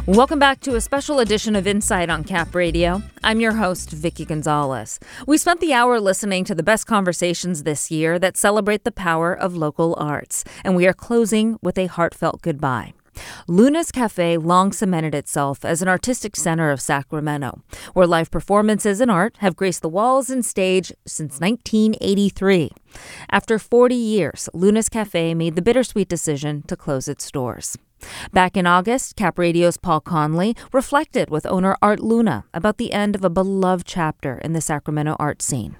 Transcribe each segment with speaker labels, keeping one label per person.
Speaker 1: Welcome back to a special edition of Insight on Cap Radio. I'm your host, Vicky Gonzalez. We spent the hour listening to the best conversations this year that celebrate the power of local arts, and we are closing with a heartfelt goodbye. Luna's Cafe long cemented itself as an artistic center of Sacramento, where live performances and art have graced the walls and stage since 1983. After 40 years, Luna's Cafe made the bittersweet decision to close its doors. Back in August, Cap Radio's Paul Conley reflected with owner Art Luna about the end of a beloved chapter in the Sacramento art scene.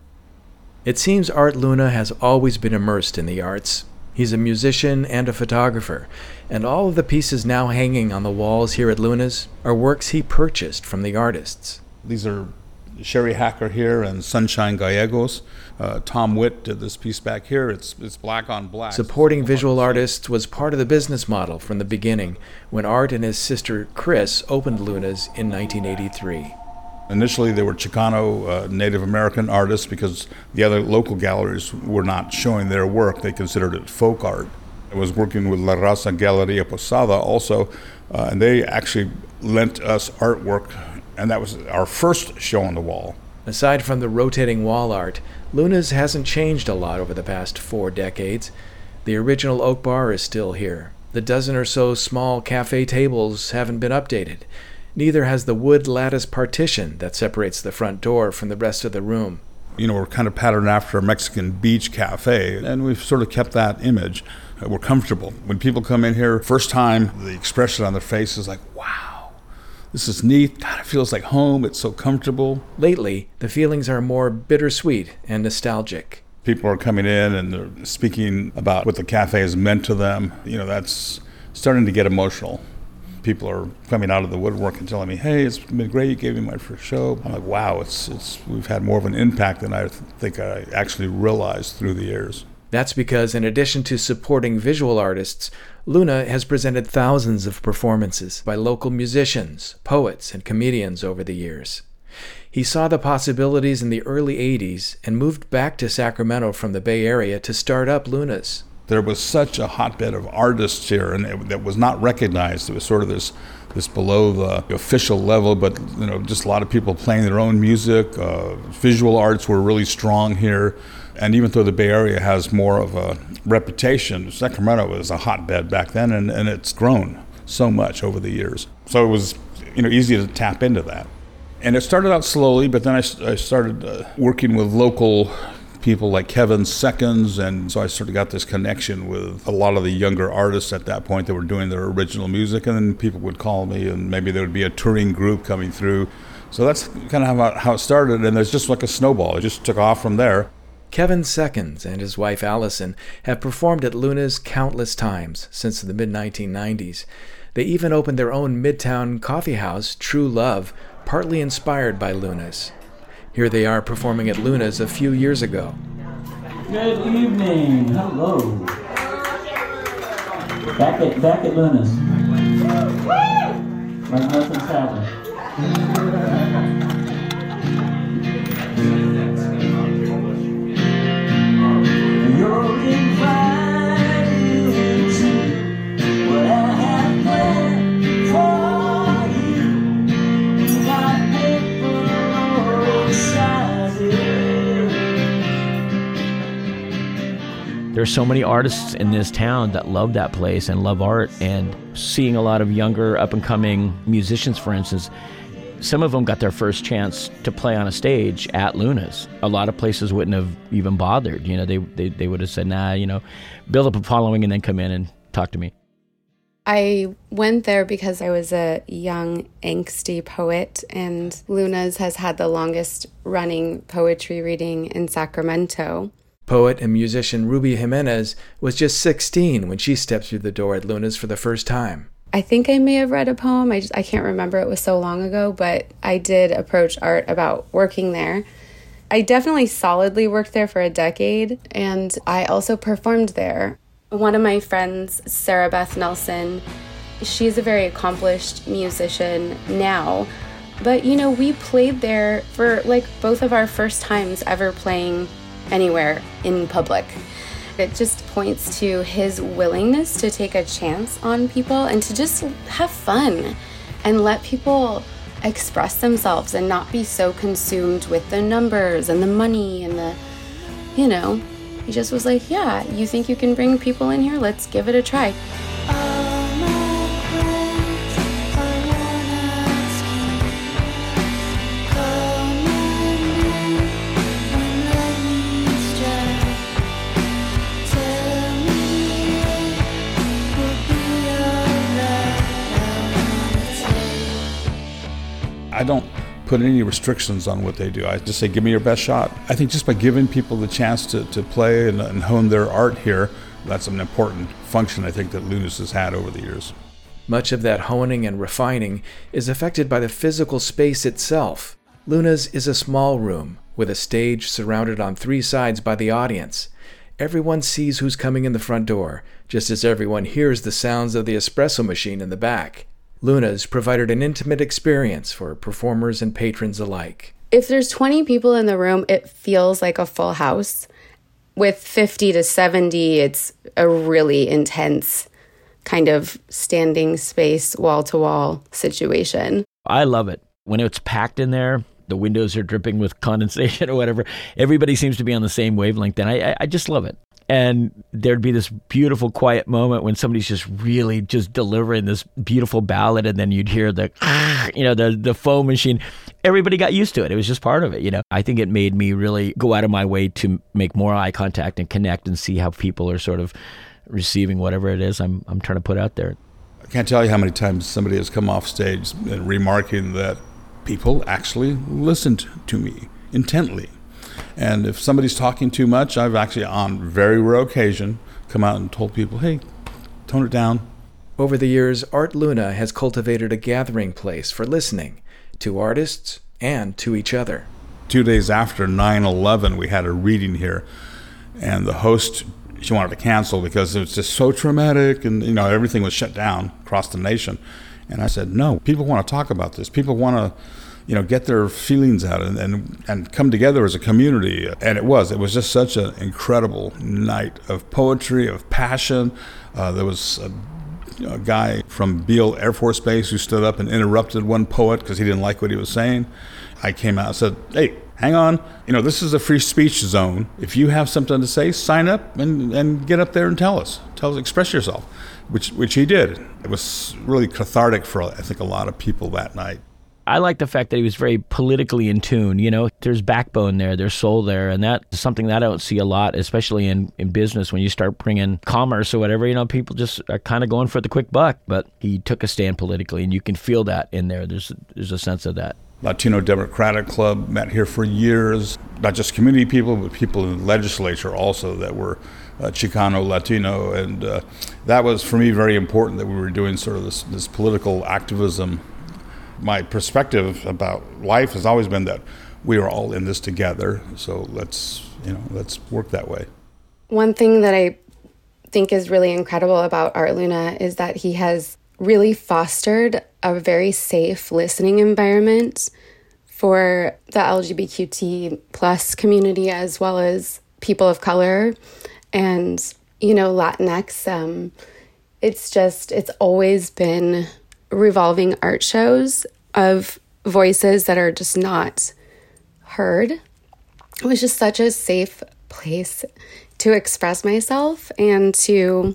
Speaker 2: It seems Art Luna has always been immersed in the arts. He's a musician and a photographer, and all of the pieces now hanging on the walls here at Luna's are works he purchased from the artists.
Speaker 3: These are Sherry Hacker here and Sunshine Gallegos. Tom Witt did this piece back here. It's black on black.
Speaker 2: Supporting visual artists was part of the business model from the beginning when Art and his sister Chris opened Luna's in 1983.
Speaker 3: Initially, they were Chicano Native American artists because the other local galleries were not showing their work. They considered it folk art. I was working with La Raza Galeria Posada also, and they actually lent us artwork, and that was our first show on the wall.
Speaker 2: Aside from the rotating wall art, Luna's hasn't changed a lot over the past 4 decades. The original oak bar is still here. The dozen or so small cafe tables haven't been updated. Neither has the wood lattice partition that separates the front door from the rest of the room.
Speaker 3: You know, we're kind of patterned after a Mexican beach cafe, and we've sort of kept that image. We're comfortable. When people come in here, first time, the expression on their face is like, wow, this is neat. God, it feels like home. It's so comfortable.
Speaker 2: Lately, the feelings are more bittersweet and nostalgic.
Speaker 3: People are coming in and they're speaking about what the cafe has meant to them. You know, that's starting to get emotional. People are coming out of the woodwork and telling me, hey, it's been great, you gave me my first show. I'm like, wow, we've had more of an impact than I think I actually realized through the years.
Speaker 2: That's because in addition to supporting visual artists, Luna has presented thousands of performances by local musicians, poets, and comedians over the years. He saw the possibilities in the early 80s and moved back to Sacramento from the Bay Area to start up Luna's.
Speaker 3: There was such a hotbed of artists here, and that was not recognized. It was sort of this below the official level, but you know, just a lot of people playing their own music. Visual arts were really strong here, and even though the Bay Area has more of a reputation, Sacramento was a hotbed back then, and it's grown so much over the years. So it was, you know, easy to tap into that. And it started out slowly, but then I started working with local people like Kevin Seconds, and so I sort of got this connection with a lot of the younger artists at that point that were doing their original music, and then people would call me, and maybe there would be a touring group coming through. So that's kind of how it started, and there's just like a snowball. It just took off from there.
Speaker 2: Kevin Seconds and his wife Allison have performed at Luna's countless times since the mid-1990s. They even opened their own Midtown coffee house, True Love, partly inspired by Luna's. Here they are performing at Luna's a few years ago.
Speaker 4: Good evening. Hello. Back at Luna's. Like nothing's happened. You're invited to what I have planned for you. Got people excited.
Speaker 5: There's so many artists in this town that love that place and love art, and seeing a lot of younger up-and-coming musicians, for instance, some of them got their first chance to play on a stage at Luna's. A lot of places wouldn't have even bothered. You know, they would have said, nah, you know, build up a following and then come in and talk to me.
Speaker 6: I went there because I was a young, angsty poet, and Luna's has had the longest running poetry reading in Sacramento.
Speaker 2: Poet and musician Ruby Jimenez was just 16 when she stepped through the door at Luna's for the first time.
Speaker 6: I think I may have read a poem. I can't remember. It was so long ago, but I did approach Art about working there. I definitely solidly worked there for a decade, and I also performed there. One of my friends, Sarah Beth Nelson, she's a very accomplished musician now, but you know, we played there for like both of our first times ever playing anywhere in public. It just points to his willingness to take a chance on people and to just have fun. and let people express themselves and not be so consumed with the numbers and the money and the, you know, he just was like, yeah, you think you can bring people in here? Let's give it a try.
Speaker 3: I don't put any restrictions on what they do. I just say, give me your best shot. I think just by giving people the chance to play and hone their art here, that's an important function I think that Luna's has had over the years.
Speaker 2: Much of that honing and refining is affected by the physical space itself. Luna's is a small room with a stage surrounded on 3 sides by the audience. Everyone sees who's coming in the front door, just as everyone hears the sounds of the espresso machine in the back. Luna's provided an intimate experience for performers and patrons alike.
Speaker 6: If there's 20 people in the room, it feels like a full house. With 50 to 70, it's a really intense kind of standing space, wall-to-wall situation.
Speaker 5: I love it. When it's packed in there, the windows are dripping with condensation or whatever, everybody seems to be on the same wavelength, and I just love it. And there'd be this beautiful quiet moment when somebody's just really just delivering this beautiful ballad, and then you'd hear the foam machine. Everybody got used to it. It was just part of it, you know. I think it made me really go out of my way to make more eye contact and connect and see how people are sort of receiving whatever it is I'm trying to put out there.
Speaker 3: I can't tell you how many times somebody has come off stage and remarking that people actually listened to me intently. And if somebody's talking too much, I've actually, on very rare occasion, come out and told people, hey, tone it down.
Speaker 2: Over the years, Art Luna has cultivated a gathering place for listening to artists and to each other.
Speaker 3: 2 days after 9/11, we had a reading here, and the host, she wanted to cancel because it was just so traumatic, and you know everything was shut down across the nation. And I said, no, people want to talk about this. People want to get their feelings out and come together as a community. And it was just such an incredible night of poetry, of passion. There was a guy from Beale Air Force Base who stood up and interrupted one poet because he didn't like what he was saying. I came out and said, hey, hang on. This is a free speech zone. If you have something to say, sign up and get up there and tell us, express yourself, which he did. It was really cathartic for, I think, a lot of people that night.
Speaker 5: I like the fact that he was very politically in tune. There's backbone there, there's soul there, and that's something that I don't see a lot, especially in business. When you start bringing commerce or whatever, people just are kind of going for the quick buck. But he took a stand politically, and you can feel that in there. There's a sense of that.
Speaker 3: Latino Democratic Club met here for years, not just community people, but people in the legislature also that were Chicano, Latino, and that was, for me, very important that we were doing sort of this political activism. My perspective about life has always been that we are all in this together, so let's work that way.
Speaker 6: One thing that I think is really incredible about Art Luna is that he has really fostered a very safe listening environment for the LGBTQ plus community as well as people of color and, Latinx. It's always been revolving art shows of voices that are just not heard. It was just such a safe place to express myself and to,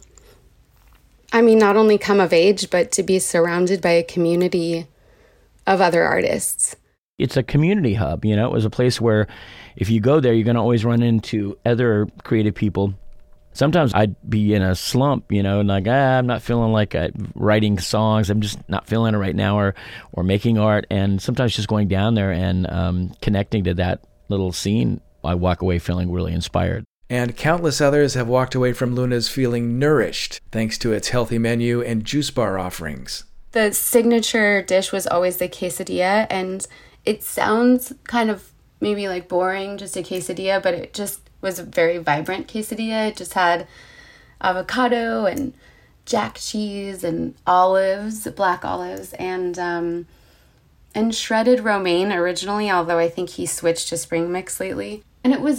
Speaker 6: not only come of age, but to be surrounded by a community of other artists.
Speaker 5: It's a community hub, It was a place where if you go there, you're going to always run into other creative people. Sometimes I'd be in a slump, and like, I'm not feeling like writing songs. I'm just not feeling it right now, or making art. And sometimes just going down there and connecting to that little scene, I walk away feeling really inspired.
Speaker 2: And countless others have walked away from Luna's feeling nourished, thanks to its healthy menu and juice bar offerings.
Speaker 6: The signature dish was always the quesadilla, and it sounds kind of maybe like boring, just a quesadilla, but it just was a very vibrant quesadilla. It just had avocado and jack cheese and olives, black olives, and shredded romaine originally, although I think he switched to spring mix lately. And it was a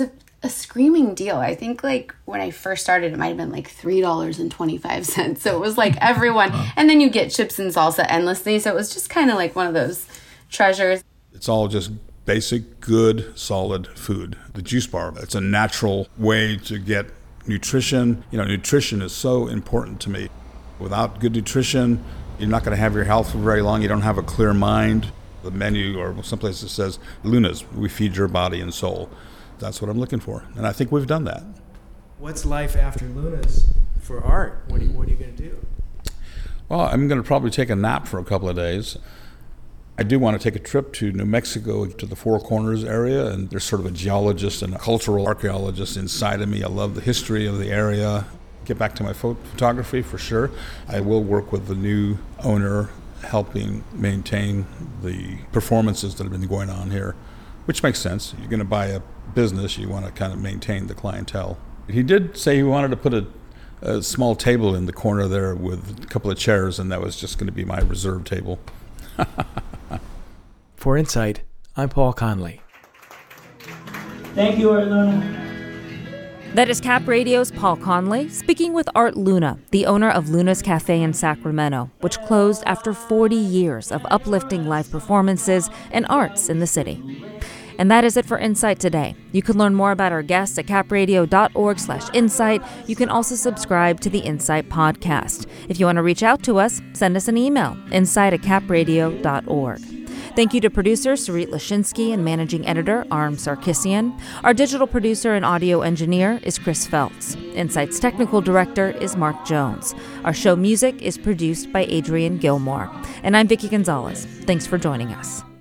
Speaker 6: a screaming deal. I think like when I first started, it might have been like $3.25. So it was like everyone, and then you get chips and salsa endlessly. So it was just kind of like one of those treasures.
Speaker 3: It's all just basic, good, solid food. The juice bar, it's a natural way to get nutrition. You know, nutrition is so important to me. Without good nutrition, you're not going to have your health for very long. You don't have a clear mind. The menu or someplace that says, Luna's, we feed your body and soul. That's what I'm looking for. And I think we've done that.
Speaker 2: What's life after Luna's for Art? What are you going to do?
Speaker 3: Well, I'm going to probably take a nap for a couple of days. I do want to take a trip to New Mexico, to the Four Corners area, and there's sort of a geologist and a cultural archaeologist inside of me. I love the history of the area. Get back to my photography for sure. I will work with the new owner, helping maintain the performances that have been going on here, which makes sense. You're going to buy a business, you want to kind of maintain the clientele. He did say he wanted to put a small table in the corner there with a couple of chairs, and that was just going to be my reserve table.
Speaker 2: For Insight, I'm Paul Conley.
Speaker 4: Thank you, Art Luna.
Speaker 1: That is Cap Radio's Paul Conley speaking with Art Luna, the owner of Luna's Cafe in Sacramento, which closed after 40 years of uplifting live performances and arts in the city. And that is it for Insight today. You can learn more about our guests at capradio.org/insight. You can also subscribe to the Insight podcast. If you want to reach out to us, send us an email, insight@capradio.org. Thank you to producer Sarit Lashinsky and managing editor Aram Sarkissian. Our digital producer and audio engineer is Chris Feltz. Insight's technical director is Mark Jones. Our show music is produced by Adrian Gilmore. And I'm Vicki Gonzalez. Thanks for joining us.